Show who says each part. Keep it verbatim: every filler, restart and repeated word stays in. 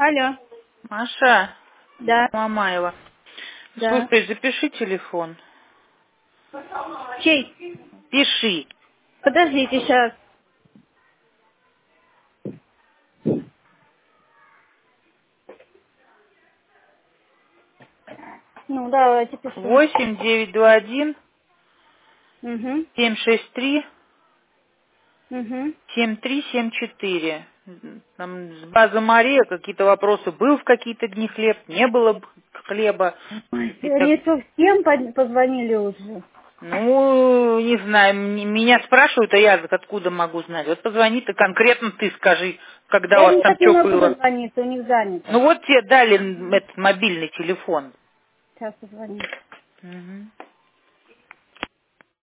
Speaker 1: Алло.
Speaker 2: Маша,
Speaker 1: Да,
Speaker 2: Мамаева.
Speaker 1: да.
Speaker 2: Слушай, запиши телефон.
Speaker 1: Чей?
Speaker 2: Пиши.
Speaker 1: Подождите сейчас. Ну, давайте пишу.
Speaker 2: восемь девять два один
Speaker 1: Угу,
Speaker 2: семь шесть три
Speaker 1: угу.
Speaker 2: семь три семь четыре. Там с базы Мария какие-то вопросы. Был в какие-то дни хлеб, не было б хлеба.
Speaker 1: Ой,
Speaker 2: И так,
Speaker 1: они что, всем под- позвонили уже?
Speaker 2: ну, не знаю, м- меня спрашивают, а я откуда могу знать. Вот позвони ты конкретно, ты скажи, когда у
Speaker 1: Я
Speaker 2: вас
Speaker 1: не
Speaker 2: там
Speaker 1: так не
Speaker 2: что
Speaker 1: могу
Speaker 2: было.
Speaker 1: дозвониться, у них занято.
Speaker 2: Ну вот тебе дали м, этот мобильный телефон.
Speaker 1: Сейчас позвоню.
Speaker 2: Мгм.